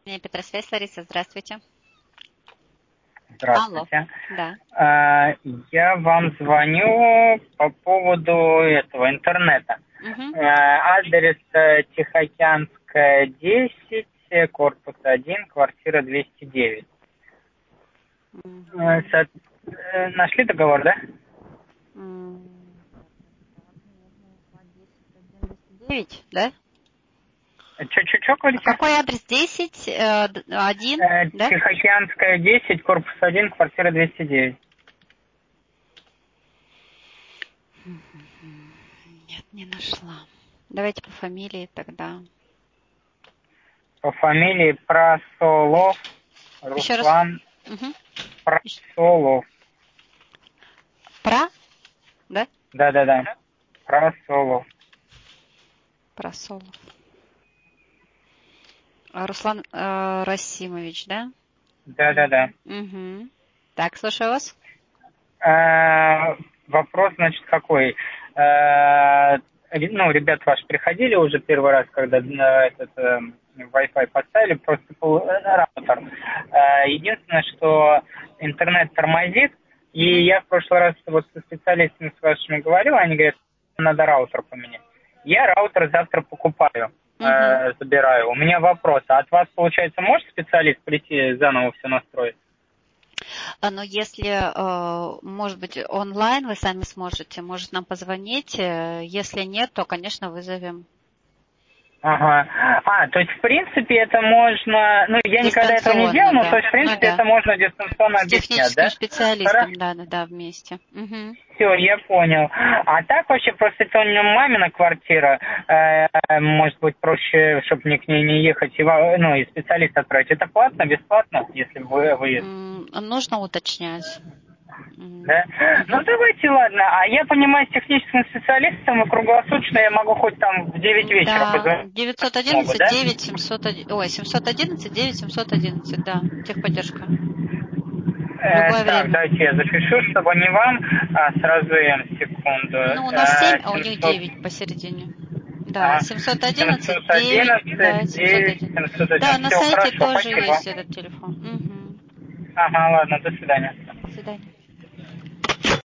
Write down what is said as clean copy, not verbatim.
Петросвязь, Лариса, здравствуйте. Алло, Здравствуйте. да. Я вам звоню по поводу этого интернета. Угу. Адрес Тихоокеанская, 10, корпус 1, квартира 209. Нашли договор, да? 9, да? Че говорите? Какой адрес? 10, 1, да? Тихоокеанская, 10, корпус 1, квартира 209. Нет, не нашла. Давайте по фамилии тогда. По фамилии Просолов, Еще раз. Руслан Угу. Просолов. Да? Да. Просолов. Просолов. Руслан Расимович, да? Да. Угу. Так, слушаю вас. Вопрос, значит, какой? Ребята ваши приходили уже первый раз, когда этот Wi-Fi поставили, просто раутер. Единственное, что интернет тормозит, и я в прошлый раз вот со специалистами с вашими говорил, они говорят, надо раутер поменять. Я раутер завтра покупаю, забираю. У меня вопрос, а от вас, получается, может специалист прийти заново все настроить? Но если, может быть, онлайн вы сами сможете, может нам позвонить. Если нет, то, конечно, вызовем. Ага. То есть, в принципе, это можно... я никогда этого не делал, но, да. то есть, в принципе, это можно дистанционно С объяснять, да? техническим специалистом, да, вместе. Угу. Все, я понял. А так вообще, просто это у меня мамина квартира, может быть, проще, чтобы мне к ней не ехать, и специалиста отправить. Это платно, бесплатно, если выезд? Нужно уточнять. Да? Давайте, ладно. А я понимаю, с техническим специалистом и круглосуточно я могу хоть там в 9 вечера позвонить. 911 9 711, 711 9 711, да, техподдержка. Любое время. Дайте я запишу, чтобы не вам, а сразу им, секунду. У нас 7, а у них 700... 9 посередине. Да, 711 9, 711 9 701. 701. Да, на Все, сайте хорошо, тоже спасибо. есть этот телефон. Угу. Ага, ладно, до свидания. До свидания.